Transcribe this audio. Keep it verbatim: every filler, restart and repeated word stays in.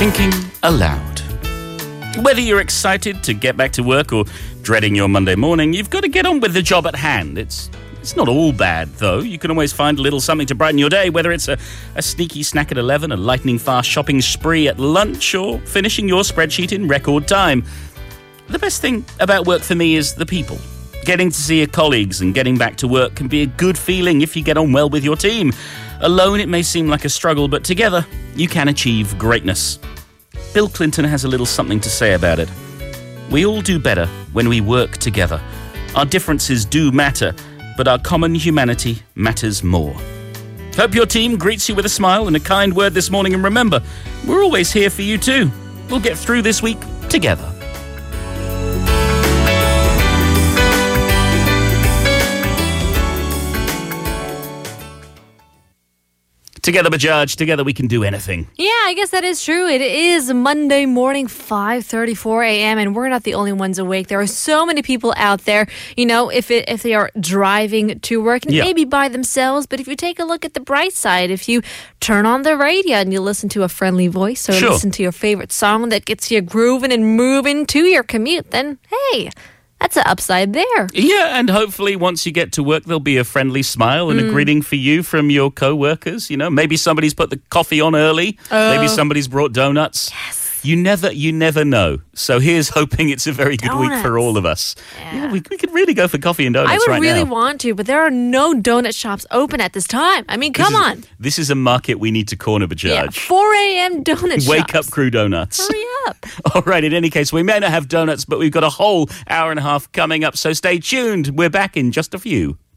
Thinking aloud. Whether you're excited to get back to work or dreading your Monday morning, you've got to get on with the job at hand. It's it's not all bad, though. You can always find a little something to brighten your day, whether it's a, a sneaky snack at eleven, a lightning-fast shopping spree at lunch, or finishing your spreadsheet in record time. The best thing about work for me is the people. Getting to see your colleagues and getting back to work can be a good feeling if you get on well with your team. Alone, it may seem like a struggle, but together, you can achieve greatness. Bill Clinton has a little something to say about it. We all do better when we work together. Our differences do matter, but our common humanity matters more. Hope your team greets you with a smile and a kind word this morning, and remember, we're always here for you too. We'll get through this week together. Together, Bajaj, together we can do anything. Yeah, I guess that is true. It is Monday morning, five thirty-four a.m., and we're not the only ones awake. There are so many people out there, you know, if it, if they are driving to work, and yeah. maybe by themselves, but if you take a look at the bright side, if you turn on the radio and you listen to a friendly voice or sure. listen to your favorite song that gets you grooving and moving to your commute, then hey, that's an upside there. Yeah, and hopefully once you get to work, there'll be a friendly smile and mm. a greeting for you from your co-workers. You know, maybe somebody's put the coffee on early. Oh. Maybe somebody's brought donuts. Yes. You never, you never know. So here's hoping it's a very good donuts. week for all of us. Yeah. Yeah, we, we could really go for coffee and donuts I would right really now. want to, but there are no donut shops open at this time. I mean, come this is, on. This is a market we need to corner, Bajaj. Yeah, four a.m. donut shops. Wake up, crew donuts. Hurry up. All right, in any case, we may not have donuts, but we've got a whole hour and a half coming up, so stay tuned. We're back in just a few.